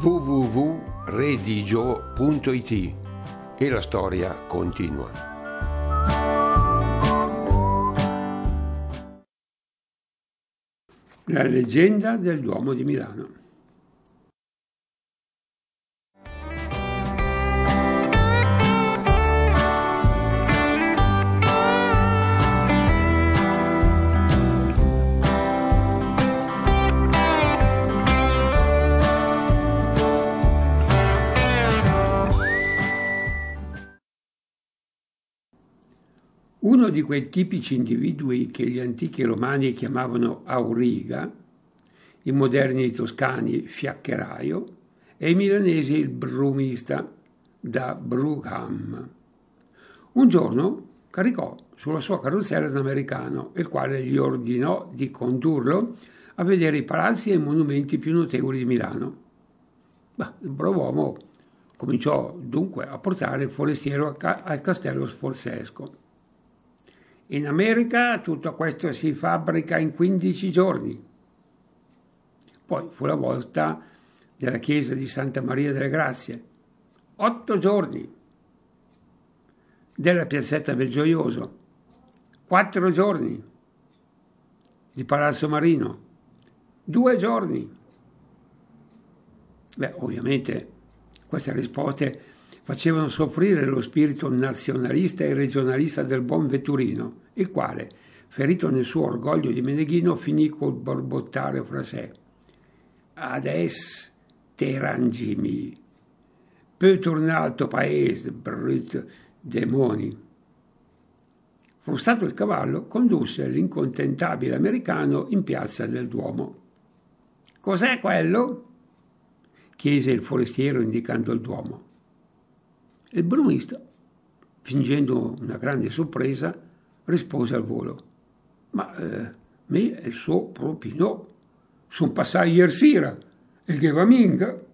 www.redigio.it e la storia continua. La leggenda del Duomo di Milano. Uno di quei tipici individui che gli antichi romani chiamavano auriga, i moderni toscani fiaccheraio e i milanesi il brumista, da Brougham. Un giorno caricò sulla sua carrozzella un americano, il quale gli ordinò di condurlo a vedere i palazzi e i monumenti più notevoli di Milano. Il brav'uomo cominciò dunque a portare il forestiero al castello sforzesco. In America tutto questo si fabbrica in 15 giorni. Poi fu la volta della chiesa di Santa Maria delle Grazie, 8 giorni. Della piazzetta del Gioioso, 4 giorni. Di Palazzo Marino, 2 giorni. Ovviamente queste risposte facevano soffrire lo spirito nazionalista e regionalista del buon vetturino, il quale, ferito nel suo orgoglio di meneghino, finì col borbottare fra sé: «Adesso te rangimi, peut tornare al tuo paese, brutto demoni». Frustato il cavallo, condusse l'incontentabile americano in piazza del Duomo. «Cos'è quello?» chiese il forestiero indicando il Duomo. Il brumista, fingendo una grande sorpresa, rispose al volo: me il suo proprio no, son passai ieri sera, il che va minga.